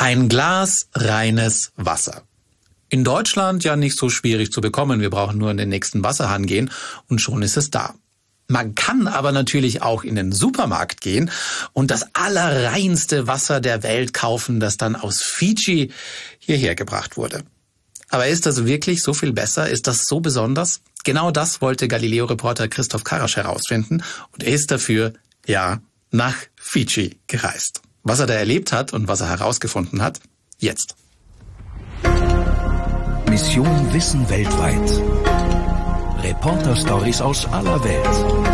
Ein Glas reines Wasser. In Deutschland ja nicht so schwierig zu bekommen. Wir brauchen nur in den nächsten Wasserhahn gehen und schon ist es da. Man kann aber natürlich auch in den Supermarkt gehen und das allerreinste Wasser der Welt kaufen, das dann aus Fidschi hierher gebracht wurde. Aber ist das wirklich so viel besser? Ist das so besonders? Genau das wollte Galileo-Reporter Christoph Karasch herausfinden und er ist dafür, nach Fidschi gereist. Was er da erlebt hat und was er herausgefunden hat, jetzt. Mission Wissen weltweit. Reporter-Stories aus aller Welt.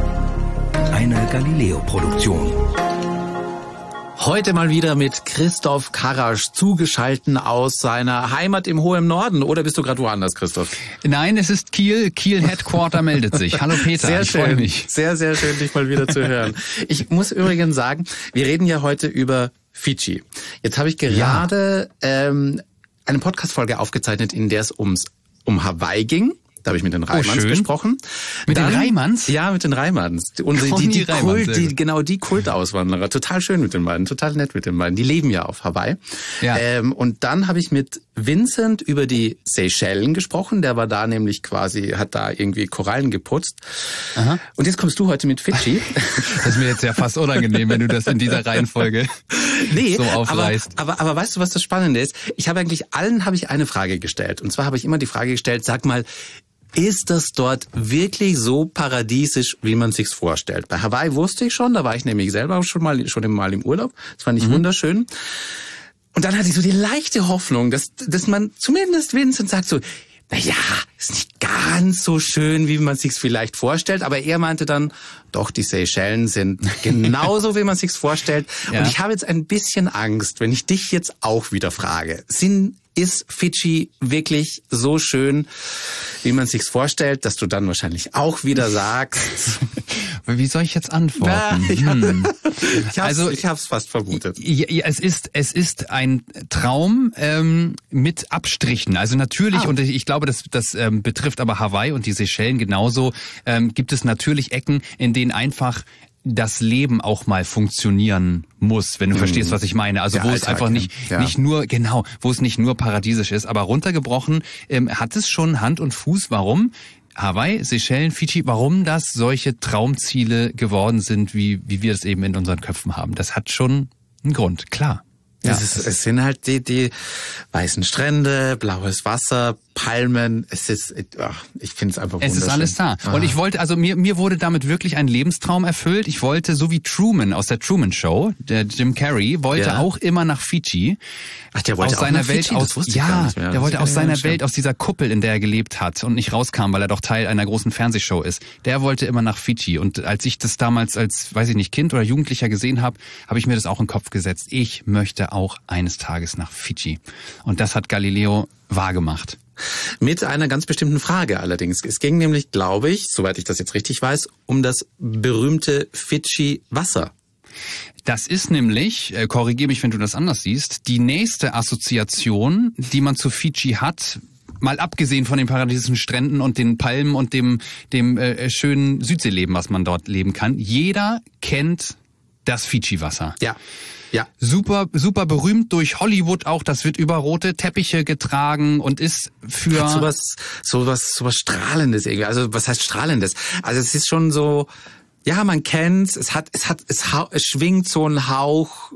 Eine Galileo-Produktion. Heute mal wieder mit Christoph Karasch zugeschalten aus seiner Heimat im hohen Norden. Oder bist du gerade woanders, Christoph? Nein, es ist Kiel. Kiel Headquarter meldet sich. Hallo Peter, sehr ich schön. Freue mich. Sehr, sehr schön, dich mal wieder zu hören. Ich muss übrigens sagen, wir reden ja heute über Fidschi. Jetzt habe ich gerade eine Podcast-Folge aufgezeichnet, in der es um Hawaii ging. Da habe ich mit den Reimanns gesprochen. Mit den Reimanns? Ja, mit den Reimanns. Die Kultauswanderer. Total schön mit den beiden, total nett mit den beiden. Die leben ja auf Hawaii. Ja. Und dann habe ich mit Vincent über die Seychellen gesprochen. Der war da nämlich hat da irgendwie Korallen geputzt. Aha. Und jetzt kommst du heute mit Fidschi. Das ist mir jetzt ja fast unangenehm, wenn du das in dieser Reihenfolge so aufreißt. Aber weißt du, was das Spannende ist? Allen habe ich eine Frage gestellt. Und zwar habe ich immer die Frage gestellt, sag mal, ist das dort wirklich so paradiesisch, wie man sich's vorstellt? Bei Hawaii wusste ich schon, da war ich nämlich selber schon mal im Urlaub. Das fand ich wunderschön. Und dann hatte ich so die leichte Hoffnung, dass man zumindest Vincent sagt so, naja, ist nicht ganz so schön, wie man sich's vielleicht vorstellt. Aber er meinte dann, doch, die Seychellen sind genauso, wie man sich's vorstellt. Ja. Und ich habe jetzt ein bisschen Angst, wenn ich dich jetzt auch wieder frage. Ist Fidschi wirklich so schön, wie man sich's vorstellt, dass du dann wahrscheinlich auch wieder sagst? Wie soll ich jetzt antworten? Ich hab's fast vermutet. Ja, es ist ein Traum mit Abstrichen. Also natürlich, und ich glaube, das betrifft aber Hawaii und die Seychellen genauso, gibt es natürlich Ecken, in denen einfach das Leben auch mal funktionieren muss, wenn du verstehst, was ich meine. Also wo es einfach nicht nur paradiesisch ist, aber runtergebrochen hat es schon Hand und Fuß. Warum? Hawaii, Seychellen, Fidschi, warum das solche Traumziele geworden sind, wie wir es eben in unseren Köpfen haben. Das hat schon einen Grund, klar. Ja, es sind halt die weißen Strände, blaues Wasser, Palmen. Ich finde es einfach wunderschön. Es ist alles da. Und ich wollte, mir wurde damit wirklich ein Lebenstraum erfüllt. Ich wollte, so wie Truman aus der Truman Show, der Jim Carrey, wollte auch immer nach Fidschi. Ach, der wollte aus seiner nach Welt Fidschi? Das wusste ich gar nicht mehr. Der wollte aus seiner Welt, aus dieser Kuppel, in der er gelebt hat und nicht rauskam, weil er doch Teil einer großen Fernsehshow ist. Der wollte immer nach Fidschi. Und als ich das damals als, Kind oder Jugendlicher gesehen habe, habe ich mir das auch in den Kopf gesetzt. Ich möchte auch eines Tages nach Fidschi. Und das hat Galileo wahrgemacht. Mit einer ganz bestimmten Frage allerdings. Es ging nämlich, glaube ich, soweit ich das jetzt richtig weiß, um das berühmte Fidschi-Wasser. Das ist nämlich, korrigiere mich, wenn du das anders siehst, die nächste Assoziation, die man zu Fidschi hat, mal abgesehen von den paradiesischen Stränden und den Palmen und dem schönen Südseeleben, was man dort leben kann. Jeder kennt das Fidschi-Wasser. Ja. Ja. Super, super berühmt durch Hollywood auch. Das wird über rote Teppiche getragen und ist für sowas Strahlendes irgendwie. Also was heißt Strahlendes? Also es ist schon so, ja, man kennt's. Es schwingt so ein Hauch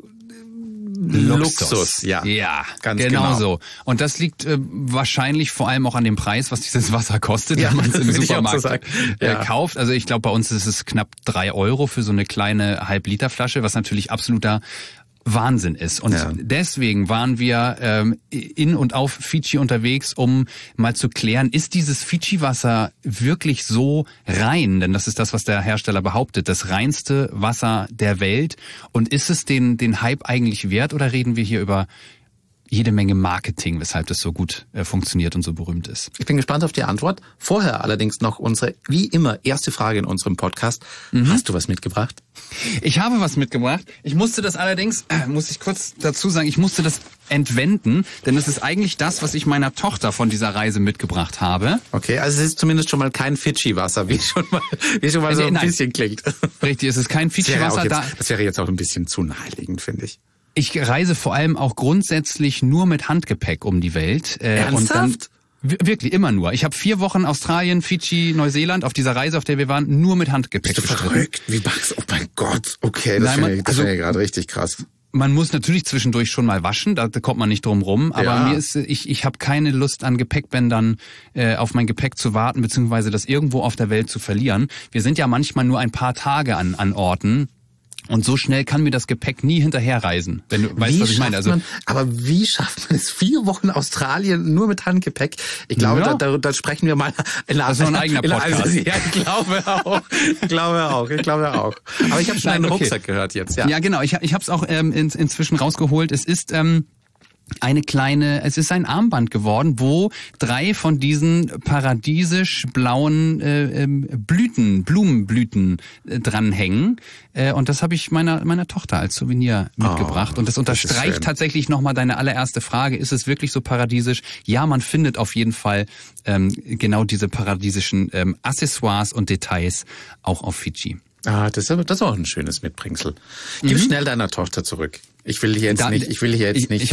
Luxus. Ja, ganz genau so. Und das liegt wahrscheinlich vor allem auch an dem Preis, was dieses Wasser kostet, wenn man es im Supermarkt kauft. Also ich glaube, bei uns ist es knapp 3 € für so eine kleine Halb-Liter-Flasche, was natürlich absoluter Wahnsinn ist. Und deswegen waren wir in und auf Fidschi unterwegs, um mal zu klären, ist dieses Fidschi-Wasser wirklich so rein? Denn das ist das, was der Hersteller behauptet, das reinste Wasser der Welt. Und ist es den Hype eigentlich wert oder reden wir hier über jede Menge Marketing, weshalb das so gut funktioniert und so berühmt ist? Ich bin gespannt auf die Antwort. Vorher allerdings noch unsere, wie immer, erste Frage in unserem Podcast. Hast du was mitgebracht? Ich habe was mitgebracht. Ich musste das allerdings, muss ich kurz dazu sagen, ich musste das entwenden, denn es ist eigentlich das, was ich meiner Tochter von dieser Reise mitgebracht habe. Okay, also es ist zumindest schon mal kein Fidschi-Wasser, wie schon mal so ein bisschen klingt. Richtig, es ist kein Fidschi-Wasser. Das wäre jetzt auch ein bisschen zu naheliegend, finde ich. Ich reise vor allem auch grundsätzlich nur mit Handgepäck um die Welt. Ernsthaft? Und dann, wirklich, immer nur. Ich habe 4 Wochen Australien, Fidschi, Neuseeland auf dieser Reise, auf der wir waren, nur mit Handgepäck gestritten. Bist du verrückt? Wie machst du? Oh mein Gott. Okay, das finde ich gerade richtig krass. Man muss natürlich zwischendurch schon mal waschen, da kommt man nicht drum rum. Aber ich habe keine Lust an Gepäckbändern auf mein Gepäck zu warten, beziehungsweise das irgendwo auf der Welt zu verlieren. Wir sind ja manchmal nur ein paar Tage an Orten. Und so schnell kann mir das Gepäck nie hinterherreisen, wenn du weißt, was ich meine. Also, aber wie schafft man es? 4 Wochen Australien nur mit Handgepäck? Ich glaube, da sprechen wir mal das ist noch ein eigener Podcast. Ja, ich glaube auch. Aber ich habe schon einen Rucksack gehört jetzt. Ja, genau. Ich habe es auch inzwischen rausgeholt. Es ist es ist ein Armband geworden, wo 3 von diesen paradiesisch blauen Blumenblüten dranhängen. Und das habe ich meiner Tochter als Souvenir mitgebracht. Und das unterstreicht tatsächlich nochmal deine allererste Frage. Ist es wirklich so paradiesisch? Ja, man findet auf jeden Fall genau diese paradiesischen Accessoires und Details auch auf Fidschi. Das ist auch ein schönes Mitbringsel. Gib schnell deiner Tochter zurück. Ich will hier jetzt nicht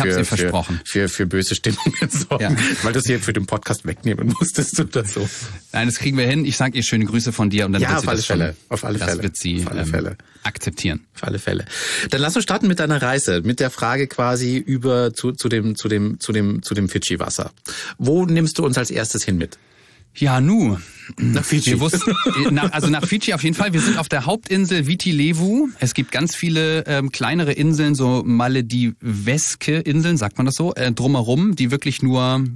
für böse Stimmungen sorgen, weil du es hier für den Podcast wegnehmen musstest oder so. Nein, das kriegen wir hin. Ich sage ihr schöne Grüße von dir und dann wird sie auf alle Fälle. Das wird sie akzeptieren. Auf alle Fälle. Dann lass uns starten mit deiner Reise, mit der Frage quasi über zu dem Fidschi-Wasser. Wo nimmst du uns als erstes hin mit? Ja, nach Fidschi. Nach Fidschi auf jeden Fall. Wir sind auf der Hauptinsel Viti Levu. Es gibt ganz viele kleinere Inseln, so Malediveske Inseln, sagt man das so, drumherum, die wirklich nur,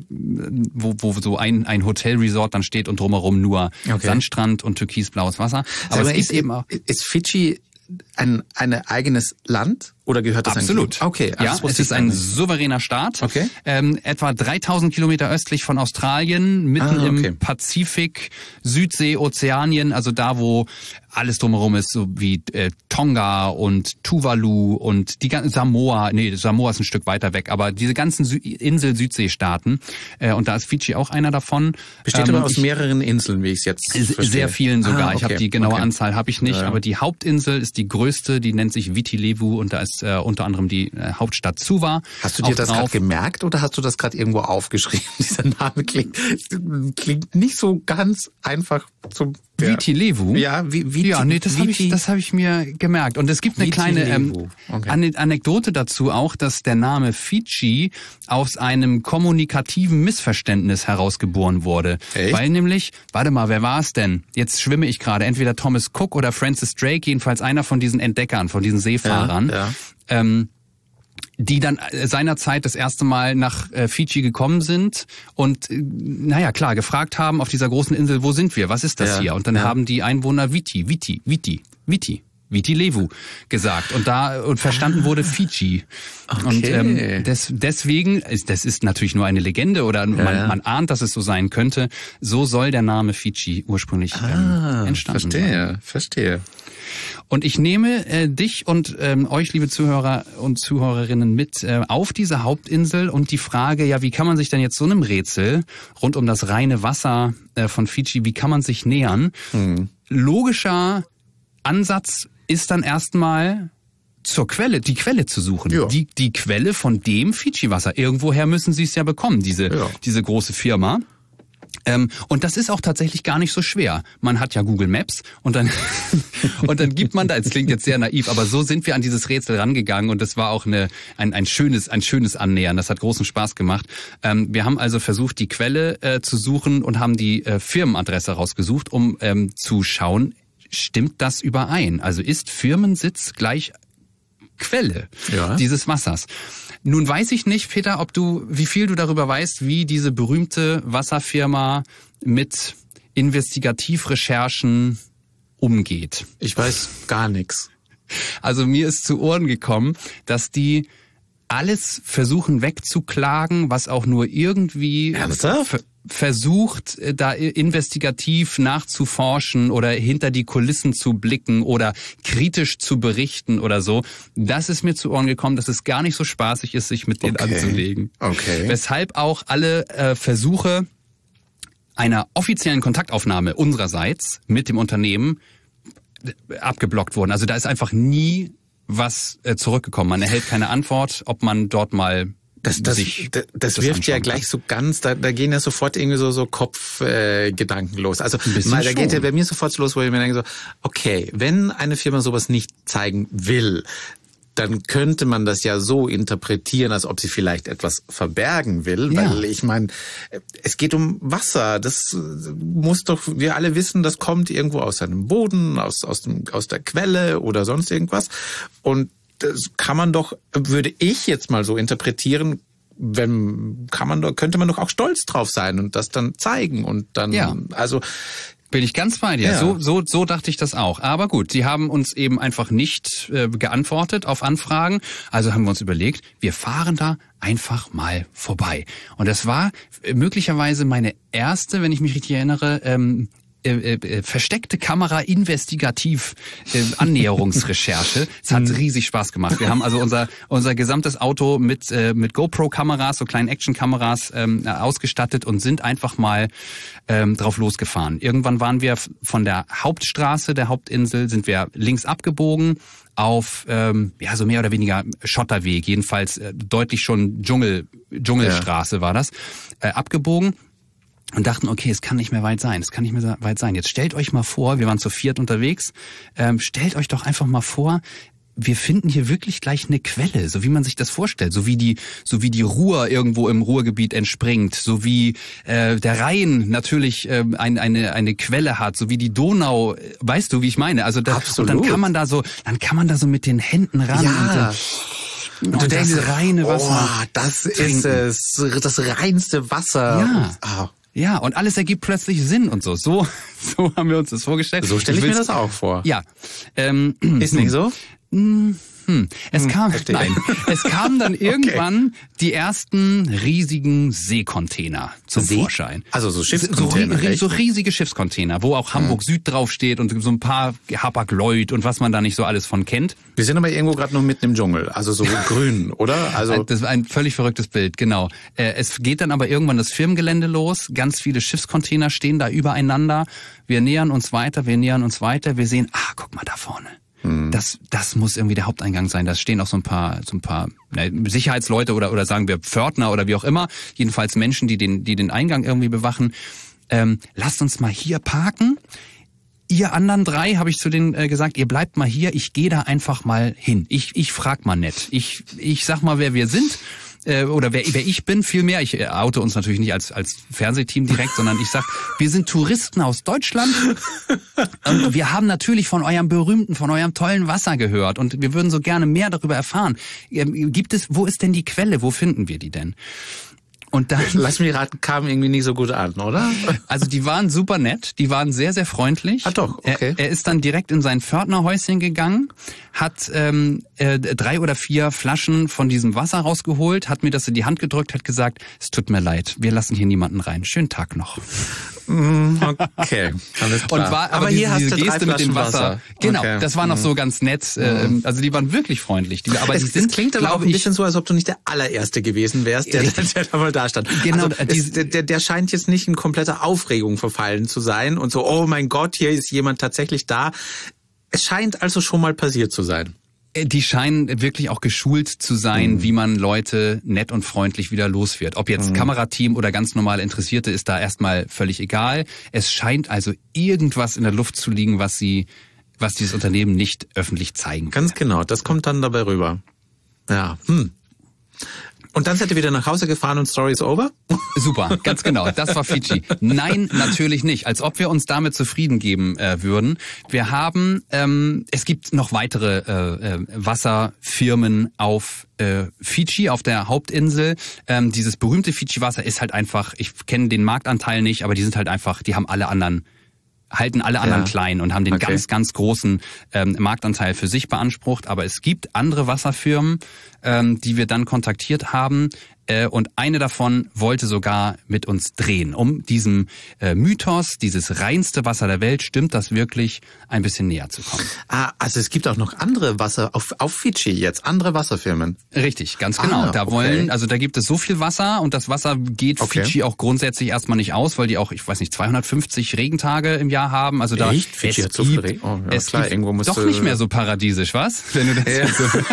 wo so ein Hotelresort dann steht und drumherum nur Sandstrand und türkisblaues Wasser. Aber es gibt eben auch. Ist Fidschi ein eigenes Land oder gehört das absolut? Okay, ja, es ist ein souveräner Staat. Okay. Etwa 3000 Kilometer östlich von Australien, mitten im Pazifik, Südsee, Ozeanien, also da, wo alles drumherum ist, so wie Tonga und Tuvalu und die ganzen Samoa ist ein Stück weiter weg, aber diese ganzen Insel-Südseestaaten, und da ist Fidschi auch einer davon. Besteht aber aus mehreren Inseln, wie ich es jetzt verstehe. Sehr vielen sogar. Ich habe die genaue Anzahl habe ich nicht, aber die Hauptinsel ist die größte, die nennt sich Viti Levu und da ist unter anderem die Hauptstadt Suva. Hast du dir das gerade gemerkt oder hast du das gerade irgendwo aufgeschrieben? Dieser Name klingt nicht so ganz einfach zum Viti Levu? Ja, das habe ich mir gemerkt. Und es gibt eine kleine Anekdote dazu auch, dass der Name Fidschi aus einem kommunikativen Missverständnis herausgeboren wurde. Echt? Weil nämlich, warte mal, wer war es denn? Jetzt schwimme ich gerade. Entweder Thomas Cook oder Francis Drake, jedenfalls einer von diesen Entdeckern, von diesen Seefahrern. Die dann seinerzeit das erste Mal nach Fidschi gekommen sind und gefragt haben auf dieser großen Insel, wo sind wir, was ist das hier? Und dann haben die Einwohner Viti Levu gesagt und verstanden wurde Fidschi. Okay. Und deswegen, das ist natürlich nur eine Legende oder man ahnt, dass es so sein könnte, so soll der Name Fidschi ursprünglich entstanden sein. Verstehe. Und ich nehme dich und euch, liebe Zuhörer und Zuhörerinnen, mit auf diese Hauptinsel und die Frage, wie kann man sich denn jetzt so einem Rätsel rund um das reine Wasser von Fidschi, wie kann man sich nähern? Logischer Ansatz ist dann erstmal die Quelle zu suchen. Ja. Die Quelle von dem Fidschi-Wasser. Irgendwoher müssen sie es ja bekommen, diese große Firma. Und das ist auch tatsächlich gar nicht so schwer. Man hat ja Google Maps und dann gibt man da, es klingt jetzt sehr naiv, aber so sind wir an dieses Rätsel rangegangen und das war auch ein schönes Annähern. Das hat großen Spaß gemacht. Wir haben also versucht, die Quelle zu suchen und haben die Firmenadresse rausgesucht, um zu schauen, stimmt das überein? Also ist Firmensitz gleich Quelle dieses Wassers? Nun weiß ich nicht, Peter, wie viel du darüber weißt, wie diese berühmte Wasserfirma mit Investigativrecherchen umgeht. Ich weiß gar nichts. Also mir ist zu Ohren gekommen, dass die alles versuchen wegzuklagen, was auch nur irgendwie versucht, da investigativ nachzuforschen oder hinter die Kulissen zu blicken oder kritisch zu berichten oder so. Das ist mir zu Ohren gekommen, dass es gar nicht so spaßig ist, sich mit denen anzulegen. Okay. Weshalb auch alle Versuche einer offiziellen Kontaktaufnahme unsererseits mit dem Unternehmen abgeblockt wurden. Also da ist einfach nie was zurückgekommen. Man erhält keine Antwort, ob man dort mal Das wirft ja gleich so ganz, da gehen ja sofort irgendwie so Kopfgedanken los. Also da geht ja bei mir sofort los, wo ich mir denke so, okay, wenn eine Firma sowas nicht zeigen will, dann könnte man das ja so interpretieren, als ob sie vielleicht etwas verbergen will, weil ich meine, es geht um Wasser. Das muss doch, wir alle wissen, das kommt irgendwo aus einem Boden, aus der Quelle oder sonst irgendwas. Und das kann man doch, würde ich jetzt mal so interpretieren, könnte man doch auch stolz drauf sein und das dann zeigen und dann, also. Bin ich ganz bei dir. Ja. So dachte ich das auch. Aber gut, sie haben uns eben einfach nicht geantwortet auf Anfragen. Also haben wir uns überlegt, wir fahren da einfach mal vorbei. Und das war möglicherweise meine erste, wenn ich mich richtig erinnere, versteckte Kamera investigativ Annäherungsrecherche. Es hat riesig Spaß gemacht. Wir haben also unser gesamtes Auto mit GoPro-Kameras, so kleinen Action-Kameras ausgestattet und sind einfach mal drauf losgefahren. Irgendwann waren wir von der Hauptstraße der Hauptinsel, sind wir links abgebogen auf so mehr oder weniger Schotterweg, jedenfalls deutlich schon Dschungelstraße war das, abgebogen. Und dachten, okay, es kann nicht mehr weit sein, Jetzt stellt euch mal vor, wir waren zu viert unterwegs, stellt euch doch einfach mal vor, wir finden hier wirklich gleich eine Quelle, so wie man sich das vorstellt, so wie die Ruhr irgendwo im Ruhrgebiet entspringt, so wie der Rhein natürlich eine Quelle hat, so wie die Donau, weißt du, wie ich meine? Also und dann kann man da so mit den Händen ran. Ja. Und das reine Wasser. Das ist das reinste Wasser. Ja. Ja, und alles ergibt plötzlich Sinn und so. So haben wir uns das vorgestellt. So stelle ich mir das auch vor. Ja. Ist nicht so? Es kamen dann irgendwann die ersten riesigen Seekontainer zum Vorschein. Also so Schiffscontainer. So riesige Schiffscontainer, wo auch Hamburg Süd draufsteht und so ein paar Hapag-Lloyd und was man da nicht so alles von kennt. Wir sind aber irgendwo gerade noch mitten im Dschungel, also so grün, oder? Also das war ein völlig verrücktes Bild, genau. Es geht dann aber irgendwann das Firmengelände los, ganz viele Schiffscontainer stehen da übereinander. Wir nähern uns weiter, wir sehen, guck mal da vorne. Das muss irgendwie der Haupteingang sein. Da stehen auch so ein paar Sicherheitsleute oder sagen wir Pförtner oder wie auch immer. Jedenfalls Menschen, die den Eingang irgendwie bewachen. Lasst uns mal hier parken. Ihr anderen drei, habe ich zu denen gesagt, ihr bleibt mal hier. Ich gehe da einfach mal hin. Ich frag mal nett. Ich sag mal, wer wir sind. Oder wer ich bin, vielmehr. Ich oute uns natürlich nicht als Fernsehteam direkt, sondern ich sag, wir sind Touristen aus Deutschland und wir haben natürlich von eurem tollen Wasser gehört und wir würden so gerne mehr darüber erfahren. Wo ist denn die Quelle? Wo finden wir die denn? Und dann, lass mich raten, kam irgendwie nicht so gut an, oder? Also die waren super nett, die waren sehr, sehr freundlich. Ah doch, okay. Er ist dann direkt in sein Pförtnerhäuschen gegangen, hat 3 oder 4 Flaschen von diesem Wasser rausgeholt, hat mir das in die Hand gedrückt, hat gesagt, es tut mir leid, wir lassen hier niemanden rein. Schönen Tag noch. Okay, alles klar. Und war, aber hier diese Geste mit dem Wasser. Genau, okay. Das war noch so ganz nett. Also die waren wirklich freundlich. Es klingt aber auch ein bisschen so, als ob du nicht der allererste gewesen wärst, der da mal da stand. Genau, also, der scheint jetzt nicht in komplette Aufregung verfallen zu sein und so, oh mein Gott, hier ist jemand tatsächlich da. Es scheint also schon mal passiert zu sein. Die scheinen wirklich auch geschult zu sein, wie man Leute nett und freundlich wieder los wird. Ob jetzt Kamerateam oder ganz normale Interessierte, ist da erstmal völlig egal. Es scheint also irgendwas in der Luft zu liegen, was dieses Unternehmen nicht öffentlich zeigen kann. Ganz genau, das kommt dann dabei rüber. Ja. Und dann seid ihr wieder nach Hause gefahren und Story is over? Super, ganz genau. Das war Fidschi. Nein, natürlich nicht. Als ob wir uns damit zufrieden geben würden. Wir haben, es gibt noch weitere Wasserfirmen auf Fidschi, auf der Hauptinsel. Dieses berühmte Fidschi-Wasser ist halt einfach, ich kenne den Marktanteil nicht, aber die sind halt einfach, die haben halten alle anderen klein und haben den ganz, ganz großen Marktanteil für sich beansprucht. Aber es gibt andere Wasserfirmen, die wir dann kontaktiert haben, Und eine davon wollte sogar mit uns drehen, um diesem Mythos, dieses reinste Wasser der Welt, stimmt das wirklich, ein bisschen näher zu kommen. Also es gibt auch noch andere Wasser, auf Fidschi jetzt, andere Wasserfirmen. Richtig, ganz genau. Da gibt es so viel Wasser und das Wasser geht Fidschi auch grundsätzlich erstmal nicht aus, weil die auch, 250 Regentage im Jahr haben. Also da echt? Fidschi hat so viel Regen? Oh, ja, klar, irgendwo musst doch nicht mehr so paradiesisch, was? Wenn du das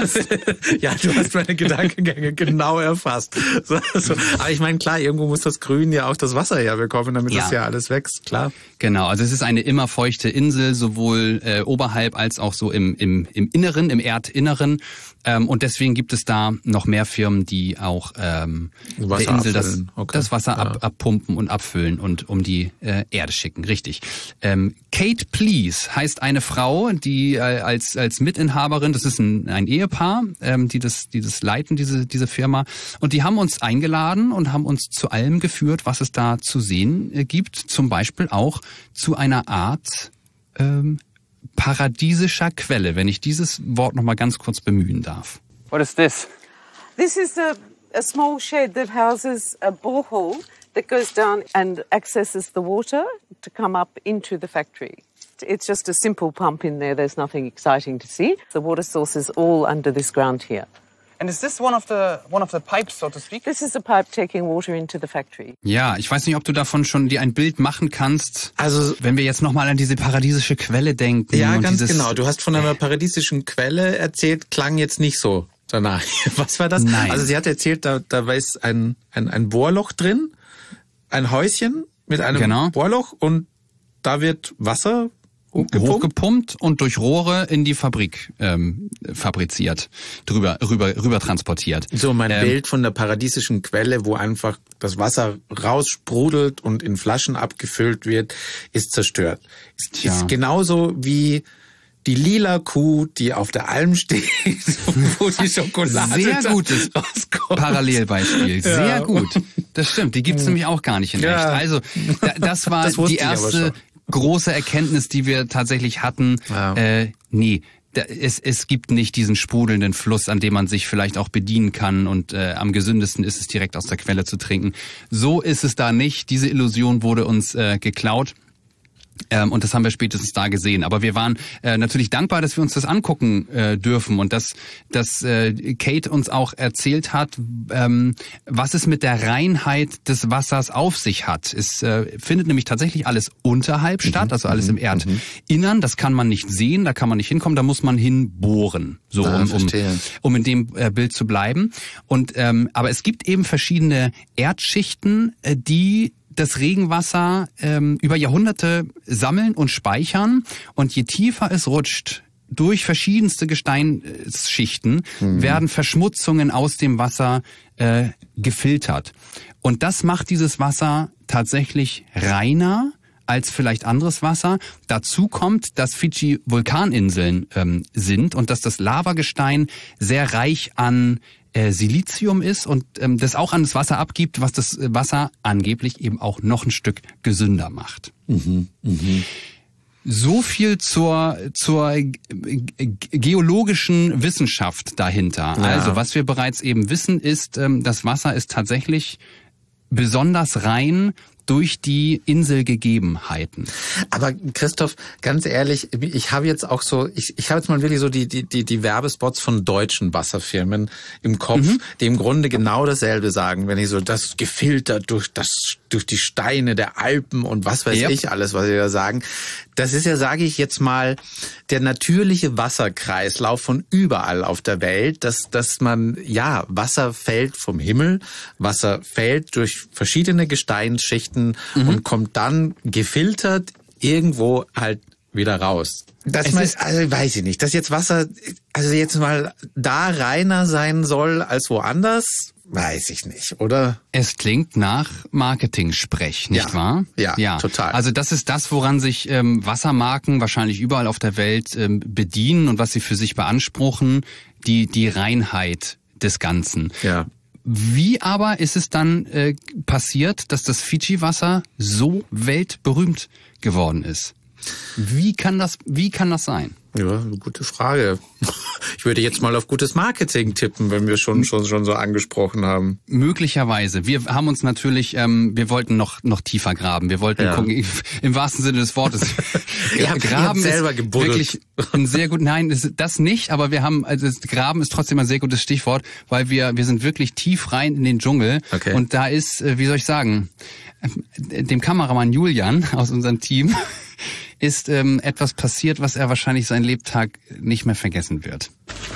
ja, du hast meine Gedankengänge genau erfasst. Aber ich meine, klar, irgendwo muss das Grün ja auch das Wasser herbekommen, damit das ja alles wächst, klar. Genau, also es ist eine immer feuchte Insel, sowohl oberhalb als auch so im Inneren, im Erdinneren. Und deswegen gibt es da noch mehr Firmen, die auch der Insel das Wasser abpumpen und abfüllen und um die Erde schicken. Richtig. Kate Please heißt eine Frau, die als Mitinhaberin, das ist ein Ehepaar, die das leiten, diese Firma. Und die haben uns eingeladen und haben uns zu allem geführt, was es da zu sehen gibt. Zum Beispiel auch zu einer Art paradiesischer Quelle, wenn ich dieses Wort noch mal ganz kurz bemühen darf. What is this? This is a small shed that houses a borehole that goes down and accesses the water to come up into the factory. It's just a simple pump in there. There's nothing exciting to see. The water source is all under this ground here. And is this one of the pipes, so to speak? This is a pipe taking water into the factory. Ja, ich weiß nicht, ob du davon schon dir ein Bild machen kannst. Also, wenn wir jetzt nochmal an diese paradiesische Quelle denken. Ja, ganz genau. Du hast von einer paradiesischen Quelle erzählt, klang jetzt nicht so danach. Was war das? Nein. Also sie hat erzählt, da ist ein Bohrloch drin, ein Häuschen mit einem Bohrloch und da wird Wasser hochgepumpt und durch Rohre in die Fabrik fabriziert, rüber transportiert. So mein Bild von der paradiesischen Quelle, wo einfach das Wasser raussprudelt und in Flaschen abgefüllt wird, ist zerstört. Ist genauso wie die lila Kuh, die auf der Alm steht, wo die Schokolade sehr gutes Parallelbeispiel. Sehr gut. Das stimmt. Die gibt's nämlich auch gar nicht in echt. Also das war die erste große Erkenntnis, die wir tatsächlich hatten. Ja. Es gibt nicht diesen sprudelnden Fluss, an dem man sich vielleicht auch bedienen kann und am gesündesten ist es, direkt aus der Quelle zu trinken. So ist es da nicht. Diese Illusion wurde uns geklaut. Und das haben wir spätestens da gesehen. Aber wir waren natürlich dankbar, dass wir uns das angucken dürfen und dass Kate uns auch erzählt hat, was es mit der Reinheit des Wassers auf sich hat. Es findet nämlich tatsächlich alles unterhalb statt, also alles im Erdinnern. Das kann man nicht sehen, da kann man nicht hinkommen, da muss man hinbohren, so um in dem Bild zu bleiben. Und aber es gibt eben verschiedene Erdschichten, die das Regenwasser über Jahrhunderte sammeln und speichern. Und je tiefer es rutscht, durch verschiedenste Gesteinsschichten, werden Verschmutzungen aus dem Wasser gefiltert. Und das macht dieses Wasser tatsächlich reiner als vielleicht anderes Wasser. Dazu kommt, dass Fidschi Vulkaninseln sind und dass das Lavagestein sehr reich an Silizium ist und das auch an das Wasser abgibt, was das Wasser angeblich eben auch noch ein Stück gesünder macht. So viel zur geologischen Wissenschaft dahinter. Ja. Also was wir bereits eben wissen ist, das Wasser ist tatsächlich besonders rein durch die Inselgegebenheiten. Aber Christoph, ganz ehrlich, ich habe jetzt auch so, ich habe jetzt mal wirklich so die Werbespots von deutschen Wasserfirmen im Kopf, die im Grunde genau dasselbe sagen, wenn ich so das gefiltert durch die Steine der Alpen und was weiß ich alles, was sie da sagen. Das ist ja, sage ich jetzt mal, der natürliche Wasserkreislauf von überall auf der Welt, dass man, Wasser fällt vom Himmel, Wasser fällt durch verschiedene Gesteinsschichten und kommt dann gefiltert irgendwo halt wieder raus. Weiß ich nicht, dass jetzt Wasser, also jetzt mal da reiner sein soll als woanders, weiß ich nicht, oder? Es klingt nach Marketing-Sprech, nicht wahr? Ja, total. Also das ist das, woran sich Wassermarken wahrscheinlich überall auf der Welt bedienen und was sie für sich beanspruchen, die Reinheit des Ganzen. Ja. Wie aber ist es dann passiert, dass das Fidschi-Wasser so weltberühmt geworden ist? Wie kann das sein? Ja, gute Frage. Ich würde jetzt mal auf gutes Marketing tippen, wenn wir schon so angesprochen haben. Möglicherweise. Wir haben uns natürlich, wir wollten noch tiefer graben. Wir wollten gucken, im wahrsten Sinne des Wortes. Graben selber ist wirklich ein sehr gut, nein, das nicht, aber wir haben, also Graben ist trotzdem ein sehr gutes Stichwort, weil wir sind wirklich tief rein in den Dschungel. Okay. Und da ist, wie soll ich sagen, dem Kameramann Julian aus unserem Team ist etwas passiert, was er wahrscheinlich seinen Lebtag nicht mehr vergessen wird.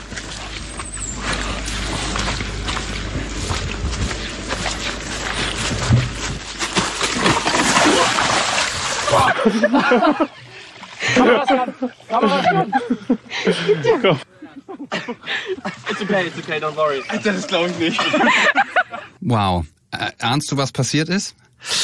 It's okay, don't worry. Das glaube ich nicht. Wow. Ahnst du, was passiert ist?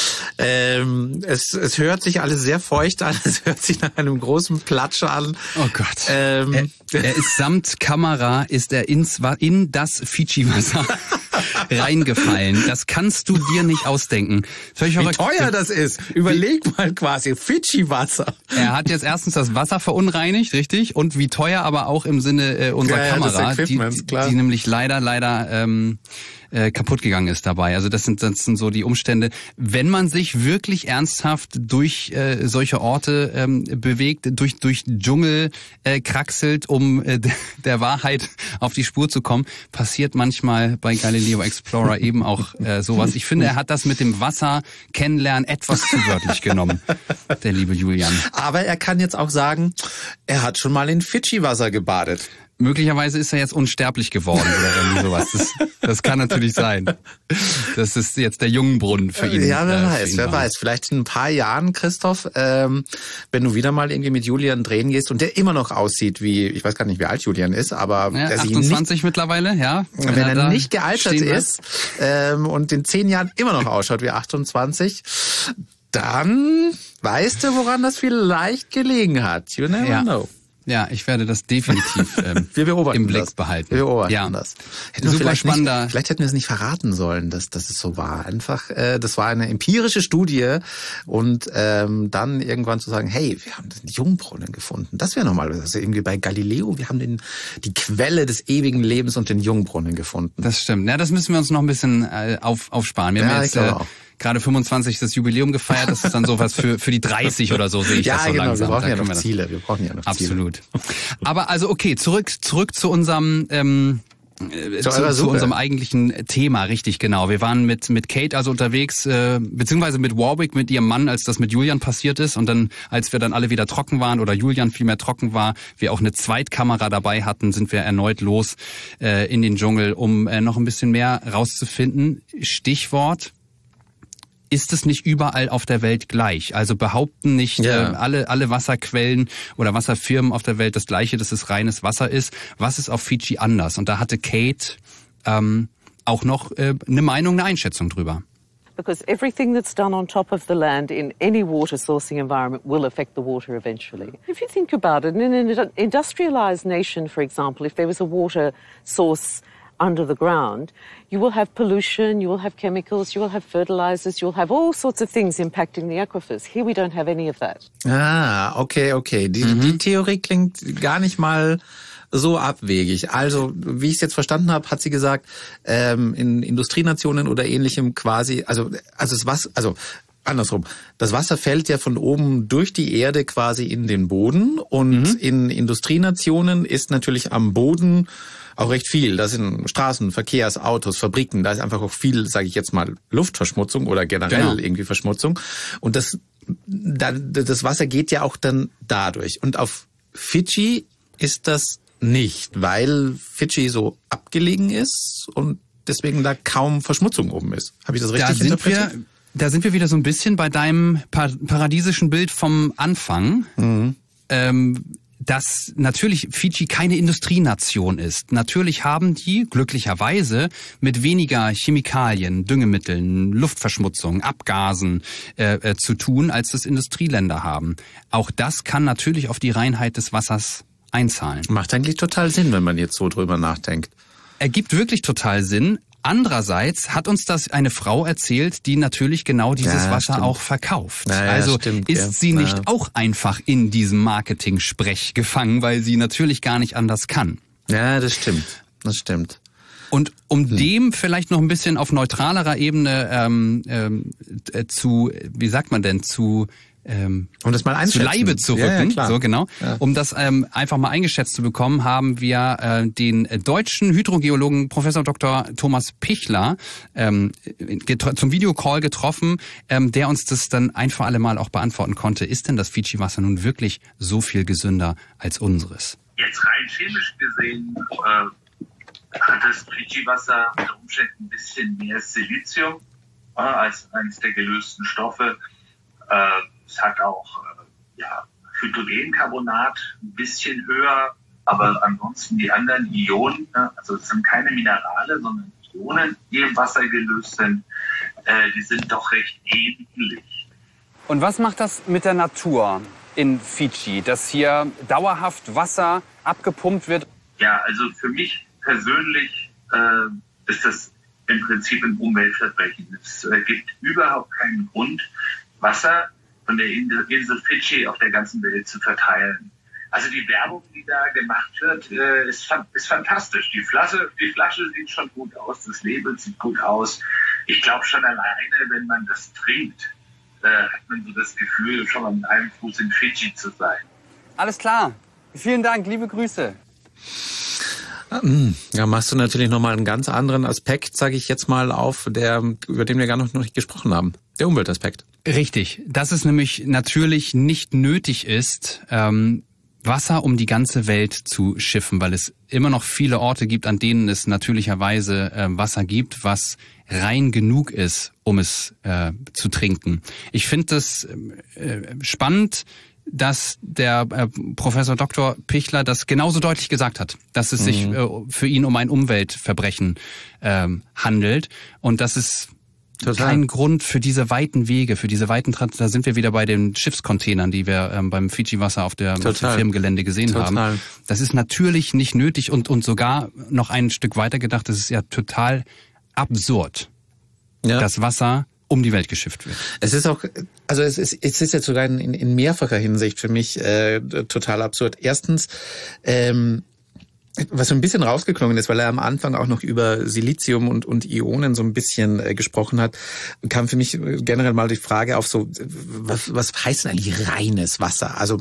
Es hört sich alles sehr feucht an, es hört sich nach einem großen Platsch an. Oh Gott. Er ist samt Kamera, ist er in das Fidschi-Wasser reingefallen. Das kannst du dir nicht ausdenken. Wie teuer das ist. Überleg mal quasi, Fidschi-Wasser. Er hat jetzt erstens das Wasser verunreinigt, richtig? Und wie teuer aber auch im Sinne unserer Kamera, die nämlich leider kaputt gegangen ist dabei. Also das sind so die Umstände. Wenn man sich wirklich ernsthaft durch solche Orte bewegt, durch Dschungel kraxelt, um der Wahrheit auf die Spur zu kommen, passiert manchmal bei Galileo Explorer eben auch sowas. Ich finde, er hat das mit dem Wasser kennenlernen etwas zu wörtlich genommen, der liebe Julian. Aber er kann jetzt auch sagen, er hat schon mal in Fidschi-Wasser gebadet. Möglicherweise ist er jetzt unsterblich geworden oder irgendwie sowas. Das kann natürlich sein. Das ist jetzt der Jungenbrunnen für ihn. Ja, wer weiß. Vielleicht in ein paar Jahren, Christoph, wenn du wieder mal irgendwie mit Julian drehen gehst und der immer noch aussieht wie, ich weiß gar nicht, wie alt Julian ist, aber ja, 28 mittlerweile, ja. Wenn er nicht gealtert ist und in 10 Jahren immer noch ausschaut wie 28, dann weißt du, woran das vielleicht gelegen hat. You never know. Ja, ich werde das definitiv im Blick behalten. Wir beobachten das. Super spannender. Vielleicht hätten wir es nicht verraten sollen, dass es so war. Einfach, das war eine empirische Studie und dann irgendwann zu sagen, hey, wir haben den Jungbrunnen gefunden. Das wäre nochmal, also irgendwie bei Galileo, wir haben die Quelle des ewigen Lebens und den Jungbrunnen gefunden. Das stimmt. Ja, das müssen wir uns noch ein bisschen aufsparen. Wir haben jetzt gerade 25. das Jubiläum gefeiert, das ist dann sowas für die 30 oder so, sehe ich das so langsam. Wir brauchen ja noch Ziele. Absolut. Aber also okay, zurück zu unserem zu unserem eigentlichen Thema, richtig, genau. Wir waren mit Kate also unterwegs, beziehungsweise mit Warwick, mit ihrem Mann, als das mit Julian passiert ist. Und dann, als wir dann alle wieder trocken waren oder Julian vielmehr trocken war, wir auch eine Zweitkamera dabei hatten, sind wir erneut los in den Dschungel, um noch ein bisschen mehr rauszufinden. Stichwort: Ist es nicht überall auf der Welt gleich? Also behaupten nicht alle Wasserquellen oder Wasserfirmen auf der Welt das Gleiche, dass es reines Wasser ist. Was ist auf Fidschi anders? Und da hatte Kate auch noch eine Meinung, eine Einschätzung drüber. Because everything that's done on top of the land in any water sourcing environment will affect the water eventually. If you think about it, in an industrialized nation, for example, if there was a water source under the ground, you will have pollution, you will have chemicals, you will have fertilizers, you will have all sorts of things impacting the aquifers. Here we don't have any of that. Okay. Die Theorie klingt gar nicht mal so abwegig. Also, wie ich es jetzt verstanden habe, hat sie gesagt, in Industrienationen oder Ähnlichem quasi, andersrum. Das Wasser fällt ja von oben durch die Erde quasi in den Boden und in Industrienationen ist natürlich am Boden auch recht viel. Das sind Straßen, Verkehrs, Autos, Fabriken. Da ist einfach auch viel, sage ich jetzt mal, Luftverschmutzung oder generell irgendwie Verschmutzung. Und das Wasser geht ja auch dann dadurch. Und auf Fidschi ist das nicht, weil Fidschi so abgelegen ist und deswegen da kaum Verschmutzung oben ist. Habe ich das richtig interpretiert? Da sind wir wieder so ein bisschen bei deinem paradiesischen Bild vom Anfang. Dass natürlich Fidschi keine Industrienation ist. Natürlich haben die glücklicherweise mit weniger Chemikalien, Düngemitteln, Luftverschmutzung, Abgasen zu tun, als das Industrieländer haben. Auch das kann natürlich auf die Reinheit des Wassers einzahlen. Macht eigentlich total Sinn, wenn man jetzt so drüber nachdenkt. Ergibt wirklich total Sinn. andererseits hat uns das eine Frau erzählt, die natürlich genau dieses Wasser auch verkauft. Also stimmt, ist sie nicht auch einfach in diesem Marketing-Sprech gefangen, weil sie natürlich gar nicht anders kann. Ja, das stimmt. Das stimmt. Und um dem vielleicht noch ein bisschen auf neutralerer Ebene zu, wie sagt man denn, zu das mal zu Leibe zu rücken, so genau. Ja. Um das einfach mal eingeschätzt zu bekommen, haben wir den deutschen Hydrogeologen Professor Dr. Thomas Pichler zum Videocall getroffen, der uns das dann ein für alle Mal auch beantworten konnte. Ist denn das Fidschi-Wasser nun wirklich so viel gesünder als unseres? Jetzt rein chemisch gesehen hat das Fidschi-Wasser unter Umständen ein bisschen mehr Silizium als eines der gelösten Stoffe. Es hat auch Hydrogencarbonat ein bisschen höher, aber ansonsten die anderen Ionen, also es sind keine Minerale, sondern Ionen, die im Wasser gelöst sind, die sind doch recht ähnlich. Und was macht das mit der Natur in Fidschi, dass hier dauerhaft Wasser abgepumpt wird? Ja, also für mich persönlich ist das im Prinzip ein Umweltverbrechen. Es gibt überhaupt keinen Grund, Wasser von der Insel Fidschi auf der ganzen Welt zu verteilen. Also die Werbung, die da gemacht wird, ist fantastisch. Die Flasche sieht schon gut aus, das Label sieht gut aus. Ich glaube schon alleine, wenn man das trinkt, hat man so das Gefühl, schon mal mit einem Fuß in Fidschi zu sein. Alles klar. Vielen Dank, liebe Grüße. Ja, machst du natürlich nochmal einen ganz anderen Aspekt, sage ich jetzt mal, auf, über den wir gar noch nicht gesprochen haben. Der Umweltaspekt. Richtig. Dass es nämlich natürlich nicht nötig ist, Wasser um die ganze Welt zu schiffen, weil es immer noch viele Orte gibt, an denen es natürlicherweise Wasser gibt, was rein genug ist, um es zu trinken. Ich finde das spannend, dass der Professor Dr. Pichler das genauso deutlich gesagt hat, dass es sich für ihn um ein Umweltverbrechen handelt und dass es kein Grund für diese weiten Wege, für diese weiten da sind wir wieder bei den Schiffscontainern, die wir beim Fidschi-Wasser auf dem Firmengelände gesehen haben. Das ist natürlich nicht nötig und sogar noch ein Stück weiter gedacht, das ist ja total absurd, dass Wasser um die Welt geschifft wird. Es ist auch, also es ist jetzt sogar in mehrfacher Hinsicht für mich total absurd. Erstens, was so ein bisschen rausgeklungen ist, weil er am Anfang auch noch über Silizium und Ionen so ein bisschen gesprochen hat, kam für mich generell mal die Frage auf so, was heißt denn eigentlich reines Wasser? Also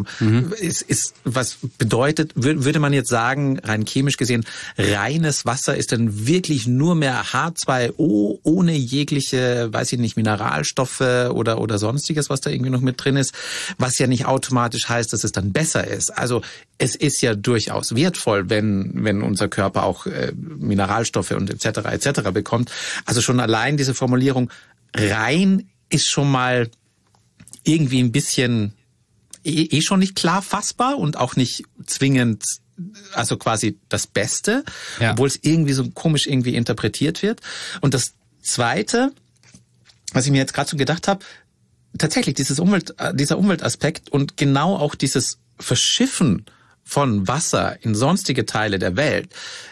was bedeutet, würde man jetzt sagen, rein chemisch gesehen, reines Wasser ist dann wirklich nur mehr H2O ohne jegliche, weiß ich nicht, Mineralstoffe oder sonstiges, was da irgendwie noch mit drin ist, was ja nicht automatisch heißt, dass es dann besser ist. Also es ist ja durchaus wertvoll, wenn unser Körper auch Mineralstoffe und etc. bekommt. Also schon allein diese Formulierung rein ist schon mal irgendwie ein bisschen schon nicht klar fassbar und auch nicht zwingend, also quasi das Beste, obwohl es irgendwie so komisch irgendwie interpretiert wird. Und das Zweite, was ich mir jetzt gerade so gedacht habe, tatsächlich dieser Umweltaspekt und genau auch dieses Verschiffen von Wasser in sonstige Teile der Welt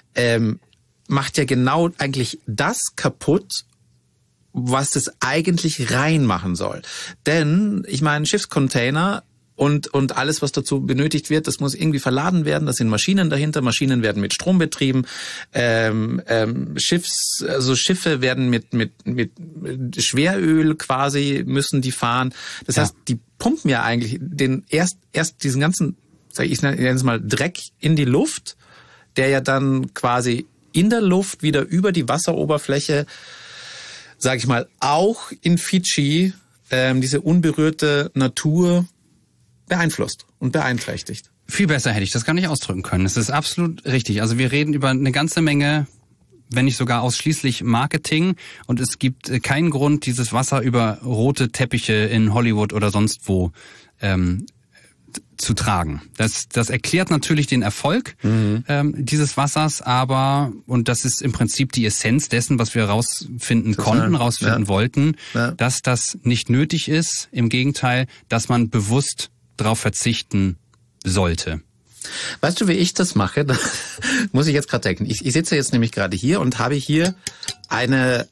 macht ja genau eigentlich das kaputt, was es eigentlich reinmachen soll. Denn, ich meine, Schiffscontainer und alles, was dazu benötigt wird, das muss irgendwie verladen werden. Das sind Maschinen dahinter. Maschinen werden mit Strom betrieben. Schiffe werden mit Schweröl quasi müssen die fahren. Das heißt, die pumpen ja eigentlich erst diesen ganzen, ich nenne es mal, Dreck in die Luft, der ja dann quasi in der Luft wieder über die Wasseroberfläche, sage ich mal, auch in Fidschi diese unberührte Natur beeinflusst und beeinträchtigt. Viel besser hätte ich das gar nicht ausdrücken können. Es ist absolut richtig. Also wir reden über eine ganze Menge, wenn nicht sogar ausschließlich Marketing, und es gibt keinen Grund, dieses Wasser über rote Teppiche in Hollywood oder sonst wo zu tragen. Das erklärt natürlich den Erfolg dieses Wassers, aber, und das ist im Prinzip die Essenz dessen, was wir rausfinden wollten, dass das nicht nötig ist, im Gegenteil, dass man bewusst darauf verzichten sollte. Weißt du, wie ich das mache? Da muss ich jetzt gerade denken. Ich sitze jetzt nämlich gerade hier und habe hier eine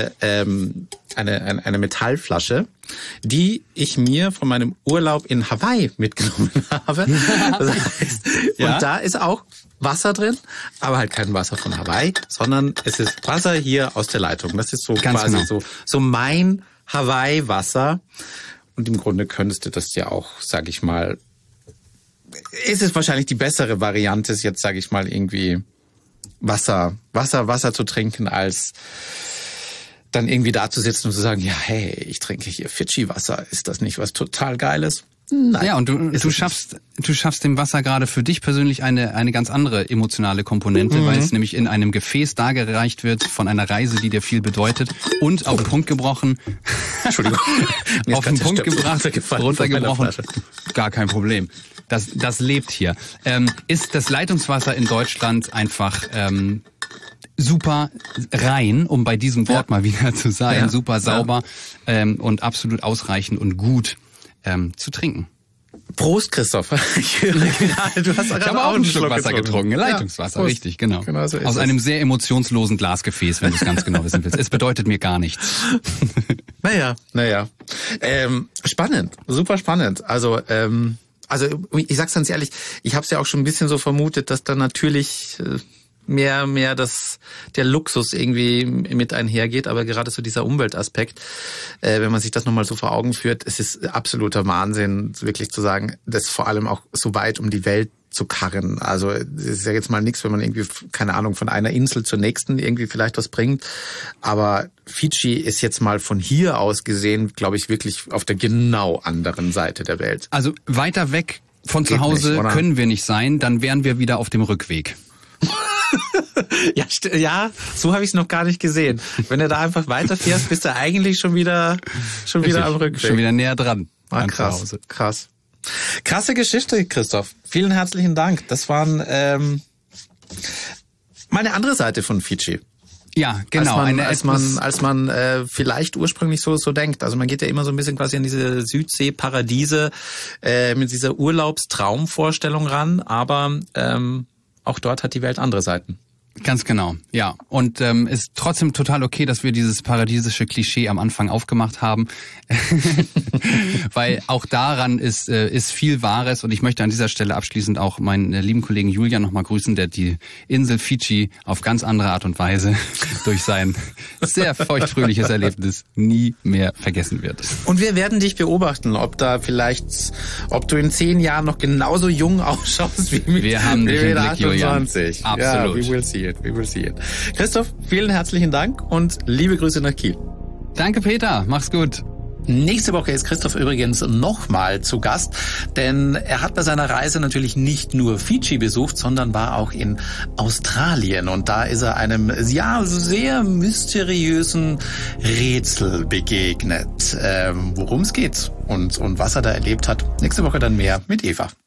Metallflasche, die ich mir von meinem Urlaub in Hawaii mitgenommen habe. Das heißt, und da ist auch Wasser drin, aber halt kein Wasser von Hawaii, sondern es ist Wasser hier aus der Leitung. Das ist so ganz quasi so mein Hawaii-Wasser. Und im Grunde könntest du das ja auch, sag ich mal, ist es wahrscheinlich die bessere Variante, jetzt sage ich mal irgendwie Wasser zu trinken, als dann irgendwie da zu sitzen und zu sagen, ja, hey, ich trinke hier Fidschi-Wasser. Ist das nicht was total Geiles? Nein. Ja, und du schaffst dem Wasser gerade für dich persönlich eine ganz andere emotionale Komponente, weil es nämlich in einem Gefäß dargereicht wird von einer Reise, die dir viel bedeutet und auf den Punkt gebrochen. Entschuldigung. Auf den Punkt gebracht, runtergebrochen. Gar kein Problem. Das lebt hier. Ist das Leitungswasser in Deutschland einfach super rein, um bei diesem Wort mal wieder zu sein, super sauber und absolut ausreichend und gut zu trinken. Prost, Christoph. Ich habe auch einen Schluck Wasser getrunken. Leitungswasser, richtig, genau so aus einem sehr emotionslosen Glasgefäß, wenn du es ganz genau wissen willst. Es bedeutet mir gar nichts. Naja. Spannend, super spannend. Also ich sag's ganz ehrlich, ich habe es ja auch schon ein bisschen so vermutet, dass da natürlich mehr der Luxus irgendwie mit einhergeht, aber gerade so dieser Umweltaspekt, wenn man sich das nochmal so vor Augen führt, es ist absoluter Wahnsinn, wirklich zu sagen, das vor allem auch so weit um die Welt zu karren. Also es ist ja jetzt mal nichts, wenn man irgendwie, keine Ahnung, von einer Insel zur nächsten irgendwie vielleicht was bringt, aber Fidschi ist jetzt mal von hier aus gesehen, glaube ich, wirklich auf der genau anderen Seite der Welt. Also weiter weg von zu Hause können wir nicht sein, dann wären wir wieder auf dem Rückweg. Ja, so habe ich es noch gar nicht gesehen. Wenn du da einfach weiterfährst, bist du eigentlich schon wieder am Rückweg. Schon wieder näher dran. Krass. Krasse Geschichte, Christoph. Vielen herzlichen Dank. Das waren meine andere Seite von Fidschi. Ja, genau. Als man vielleicht ursprünglich so denkt. Also man geht ja immer so ein bisschen quasi an diese Südsee-Paradiese mit dieser Urlaubstraumvorstellung ran, aber auch dort hat die Welt andere Seiten. Ganz genau, ja. Und ist trotzdem total okay, dass wir dieses paradiesische Klischee am Anfang aufgemacht haben, weil auch daran ist viel Wahres. Und ich möchte an dieser Stelle abschließend auch meinen lieben Kollegen Julian nochmal grüßen, der die Insel Fidschi auf ganz andere Art und Weise durch sein sehr feuchtfröhliches Erlebnis nie mehr vergessen wird. Und wir werden dich beobachten, ob du in 10 Jahren noch genauso jung ausschaust wie mit wir haben dich im Blick, Julian. Absolut. Ja, we will see it. Christoph, vielen herzlichen Dank und liebe Grüße nach Kiel. Danke, Peter. Mach's gut. Nächste Woche ist Christoph übrigens nochmal zu Gast, denn er hat bei seiner Reise natürlich nicht nur Fidschi besucht, sondern war auch in Australien und da ist er einem sehr mysteriösen Rätsel begegnet. Worum es geht und was er da erlebt hat. Nächste Woche dann mehr mit Eva.